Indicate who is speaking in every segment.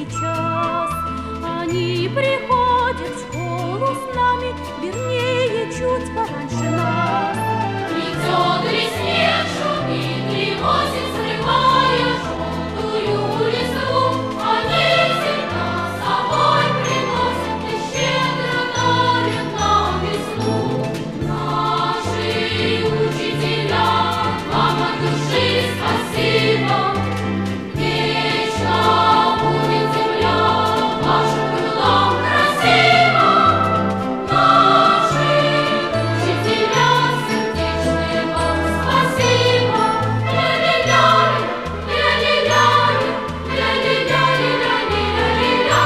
Speaker 1: сейчас. Они приходят в школу с нами, вернее, чуть пораньше нас.
Speaker 2: Идет ли снег, шумит ли осень, срывая желтую листву, они всегда с собой приносят и щедро дарят нам весну. Наши учителя, вам от души спасибо. Вечно будет земля вашим крылом красиво. Наши учителя, сердечные вам спасибо. Ля-ля-ля-ля, ля-ля-ля-ля, ля-ля-ля-ля-ля-ля-ля-ля,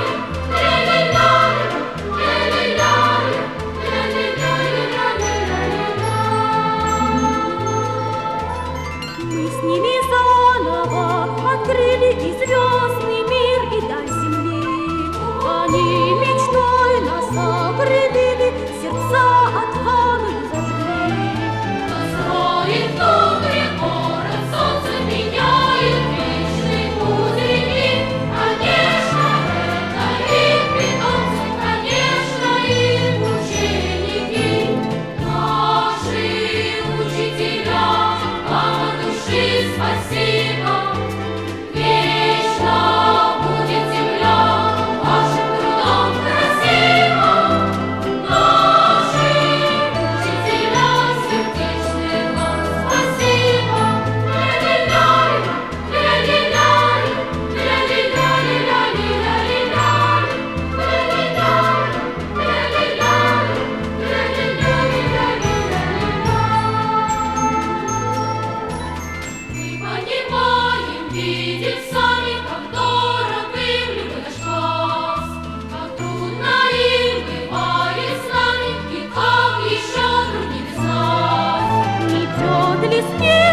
Speaker 1: Мы с ними заново открыли и звездный мир, и даль земли. Они мечтой нас окрылили, сердца отвагой зажгли.
Speaker 2: Строит добрый город, солнце меняет вечный путь реки. Конечно, это их питомцы, конечно, их ученики. Наши учителя, вам от души спасибо. Вечно будет земля вашим трудом красиво. Наши учителя, сердечные вам спасибо. Ля-ля-ля-ля, ля-ля-ля-ля, мы понимаем, видим сами, как дорог им любой наш класс, как трудно им бывает с нами, и как еще труднее без нас.
Speaker 1: Идет ли снег?